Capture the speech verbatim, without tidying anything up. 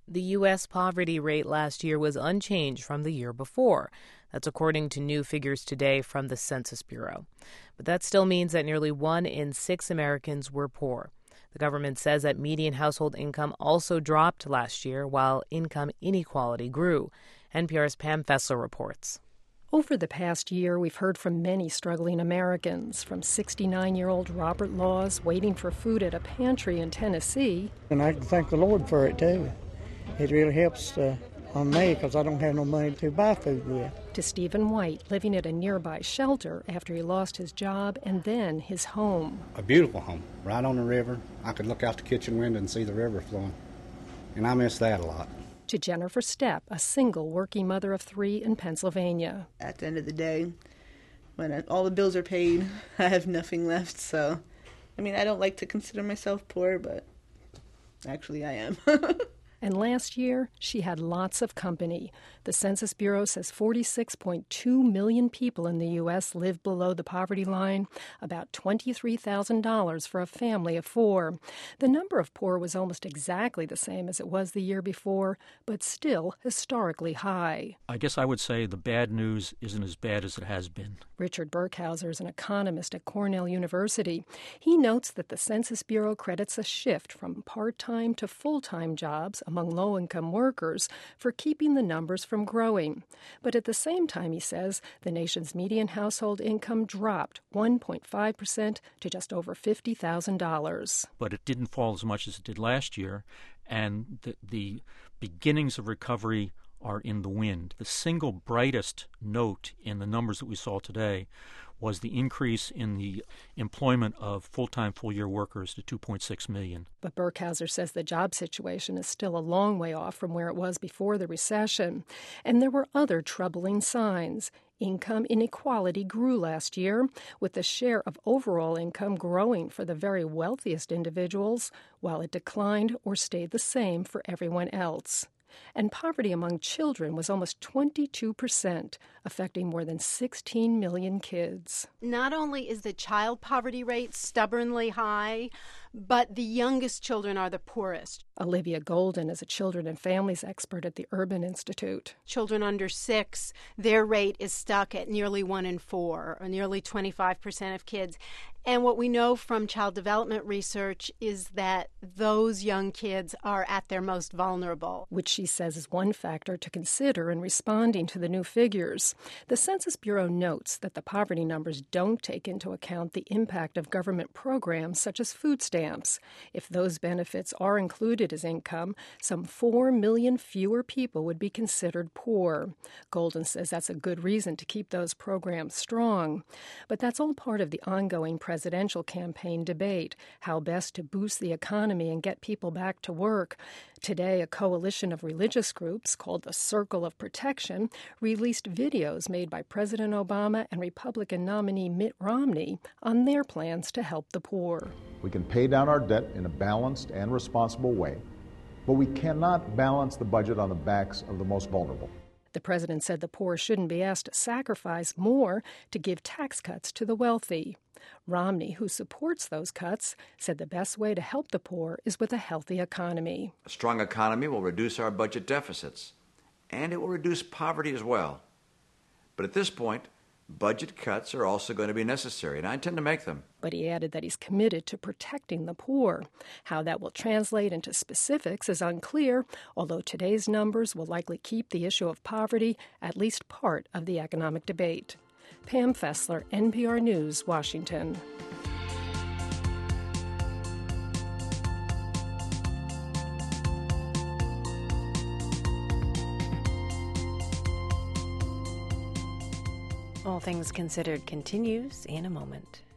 The U S poverty rate last year was unchanged from the year before. That's according to new figures today from the Census Bureau. But that still means that nearly one in six Americans were poor. The government says that median household income also dropped last year, while income inequality grew. N P R's Pam Fessler reports. Over the past year, we've heard from many struggling Americans, from sixty-nine-year-old Robert Laws waiting for food at a pantry in Tennessee. And I can thank the Lord for it, too. It really helps uh, on me because I don't have no money to buy food with. To Stephen White, living at a nearby shelter after he lost his job and then his home. A beautiful home, right on the river. I could look out the kitchen window and see the river flowing, and I miss that a lot. To Jennifer Stepp, a single working mother of three in Pennsylvania. At the end of the day, when all the bills are paid, I have nothing left. So, I mean, I don't like to consider myself poor, but actually I am. And last year, she had lots of company. The Census Bureau says forty-six point two million people in the U S live below the poverty line, about twenty-three thousand dollars for a family of four. The number of poor was almost exactly the same as it was the year before, but still historically high. I guess I would say the bad news isn't as bad as it has been. Richard Burkhauser is an economist at Cornell University. He notes that the Census Bureau credits a shift from part-time to full-time jobs among low-income workers for keeping the numbers from growing. But at the same time, he says, the nation's median household income dropped one point five percent to just over fifty thousand dollars. But it didn't fall as much as it did last year, and the, the beginnings of recovery are in the wind. The single brightest note in the numbers that we saw today was the increase in the employment of full-time, full-year workers to two point six million. But Burkhauser says the job situation is still a long way off from where it was before the recession. And there were other troubling signs. Income inequality grew last year, with the share of overall income growing for the very wealthiest individuals, while it declined or stayed the same for everyone else. And poverty among children was almost twenty-two percent, affecting more than sixteen million kids. Not only is the child poverty rate stubbornly high, but the youngest children are the poorest. Olivia Golden is a children and families expert at the Urban Institute. Children under six, their rate is stuck at nearly one in four, or nearly twenty-five percent of kids. And what we know from child development research is that those young kids are at their most vulnerable. Which she says is one factor to consider in responding to the new figures. The Census Bureau notes that the poverty numbers don't take into account the impact of government programs such as food stamps. If those benefits are included as income, some four million fewer people would be considered poor. Golden says that's a good reason to keep those programs strong. But that's all part of the ongoing presidential campaign debate, how best to boost the economy and get people back to work. Today, a coalition of religious groups called the Circle of Protection released videos made by President Obama and Republican nominee Mitt Romney on their plans to help the poor. We can pay down our debt in a balanced and responsible way, but we cannot balance the budget on the backs of the most vulnerable. The president said the poor shouldn't be asked to sacrifice more to give tax cuts to the wealthy. Romney, who supports those cuts, said the best way to help the poor is with a healthy economy. A strong economy will reduce our budget deficits, and it will reduce poverty as well. But at this point, budget cuts are also going to be necessary, and I intend to make them. But he added that he's committed to protecting the poor. How that will translate into specifics is unclear, although today's numbers will likely keep the issue of poverty at least part of the economic debate. Pam Fessler, N P R News, Washington. All Things Considered continues in a moment.